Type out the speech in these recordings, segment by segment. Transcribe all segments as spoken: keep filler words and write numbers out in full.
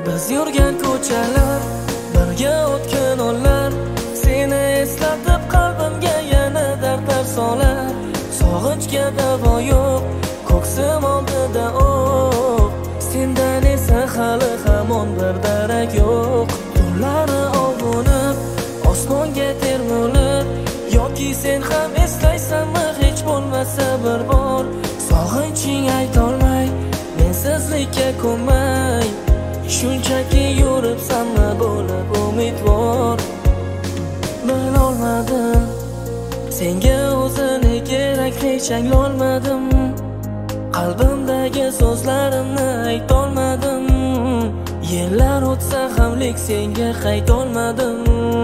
Biz yurgan ko'chalar, birga o'tgan onlar, seni eslatib qalbimga yana dardlar solar. Sog'inchga davo yo'q, ko'ksim oldida o'q, sendan esa hali hamon bir darak yo'q. Tunlari ovunib, osmonga termulib, yoki sen ham eslaysanmi hech bo'lmasa bir bor. Sog'inching aytolmay, mensizlikka ko'nmay, shunchaki yuribsanmi bo'lib umidvor. Bilolmadim, senga o'zini kerak hech anglolmadim, qalbimdagi so'zlarimni aytolmadim. Yillar o'tsa ham lek senga qaytolmadim.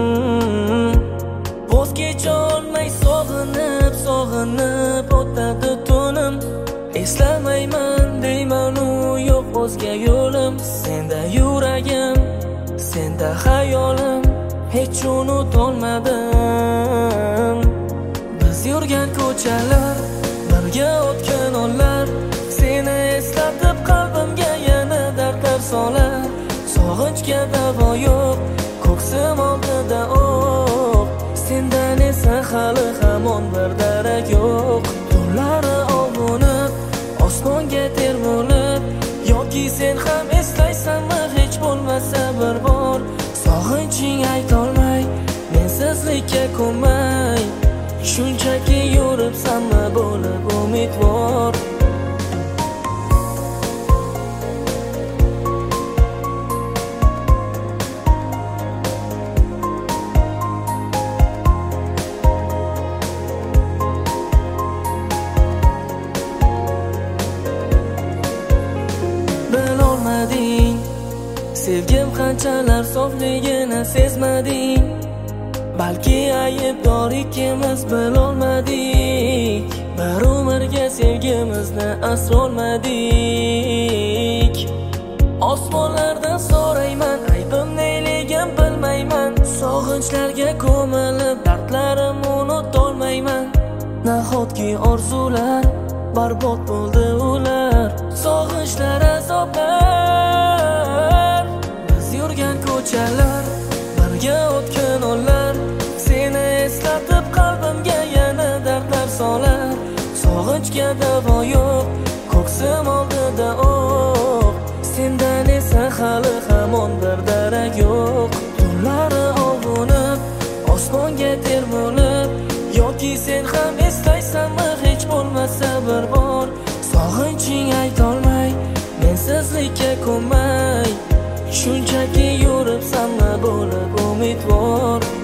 Voz kecholmay sog'inib, sog'inib o'tadi tunim. Eslamayman deyman u yo'q o'zga yo'lim. Senda yuragim, senda hayolim, hech unutolmadim. Biz yurgan ko'chalar, birga o'tgan onlar, seni eslatib qalbimga yana dardlar solar. Sog'inchga davo yo'q, ko'ksim oldida o'q, sendan esa hali hamon bir darak yo'q. Tunlari ovunib, osmonga termulib, yoki sen ham eslaysanmi hech bo'lmasa bir bor. Sog'inching aytolmay, mensizlikka ko'nmay, shunchaki yuribsanmi bo'lib umidvor. Bilolmading, sevgim qanchalar sofligini sezmading. Balki aybdor ikkimiz bilolmadik, bir umrga sevgimizni asrolmadik. Osmonlardan so'rayman, aybim neligim bilmayman, sog'inchlarga ko'milib dardlarim unutolmayman. Nahotki orzular barbod bo'ldi ular, sog'inchlar azoblar. Biz yurgan ko'chalar, birga o'tgan onlar, seni eslatib qalbimga yana dardlar solar. Sog'inchga davo yo'q, ko'ksim oldida o'q, sendan esa hali hamon bir darak yo'q. Tunlari ovunib, osmonga termulib, yoki sen ham eslaysanmi hech bo'lmasa bir bor. Sog'inching aytolmay, mensizlikka ko'nmay, shunchaki yuribsanmi bo'lib umidvor.